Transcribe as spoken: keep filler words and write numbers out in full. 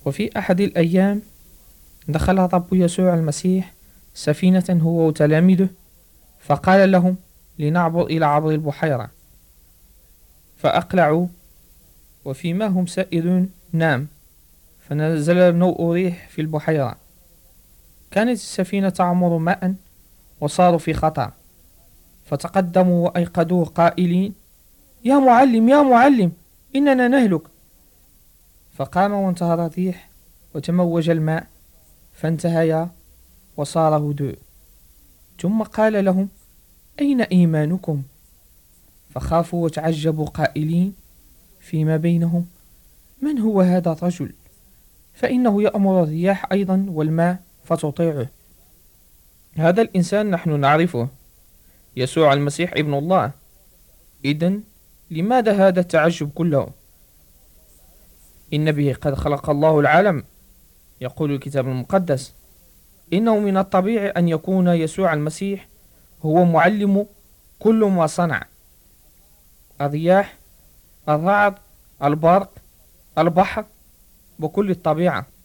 وفي أحد الأيام دخل رب يسوع المسيح سفينة هو وتلاميذه، فقال لهم لنعبر إلى عبر البحيرة، فأقلعوا، وفيما هم سائرون نام، فنزل نوء ريح في البحيرة. كانت السفينة تعمر ماء وصاروا في خطر، فتقدموا وأيقظوه قائلين: يا معلم يا معلم، إننا نهلك. فقام وانتهر الريح وتموج الماء، فانتهيا وصار هدوء. ثم قال لهم: أين إيمانكم؟ فخافوا وتعجبوا قائلين فيما بينهم: من هو هذا الرجل؟ فإنه يأمر الرياح أيضا والماء فتطيعه. هذا الإنسان نحن نعرفه، يسوع المسيح ابن الله. إذن لماذا هذا التعجب كله؟ إن به قد خلق الله العالم. يقول الكتاب المقدس: إنه من الطبيعي أن يكون يسوع المسيح هو معلم كل ما صنع: الرياح، الرعد، البرق، البحر، وكل الطبيعة.